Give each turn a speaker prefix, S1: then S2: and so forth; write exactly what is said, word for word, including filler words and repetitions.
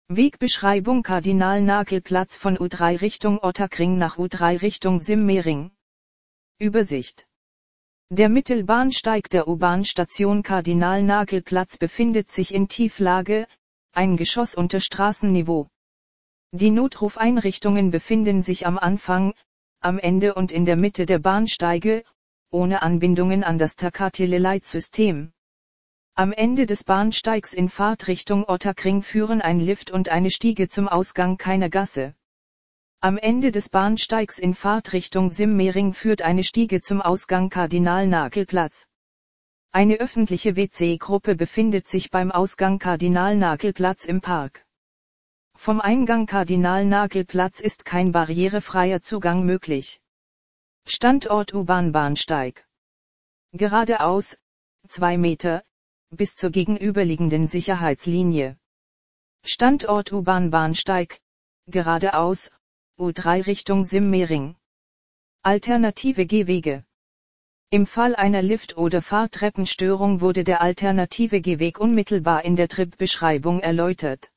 S1: Wegbeschreibung: Kardinalnagelplatz von U drei Richtung Ottakring nach U drei Richtung Simmering. Übersicht. Der Mittelbahnsteig der U-Bahn-Station Kardinalnagelplatz befindet sich in Tieflage, ein Geschoss unter Straßenniveau. Die Notrufeinrichtungen befinden sich am Anfang, am Ende und in der Mitte der Bahnsteige, ohne Anbindungen an das Takateleleitsystem. Am Ende des Bahnsteigs in Fahrtrichtung Ottakring führen ein Lift und eine Stiege zum Ausgang keiner Gasse. Am Ende des Bahnsteigs in Fahrtrichtung Simmering führt eine Stiege zum Ausgang Kardinalnagelplatz. Eine öffentliche W C-Gruppe befindet sich beim Ausgang Kardinalnagelplatz im Park. Vom Eingang Kardinalnagelplatz ist kein barrierefreier Zugang möglich. Standort U-Bahn-Bahnsteig. Geradeaus, zwei Meter, bis zur gegenüberliegenden Sicherheitslinie. Standort U-Bahn-Bahnsteig, geradeaus, U drei Richtung Simmering. Alternative Gehwege. Im Fall einer Lift- oder Fahrtreppenstörung wurde der alternative Gehweg unmittelbar in der Tripbeschreibung erläutert.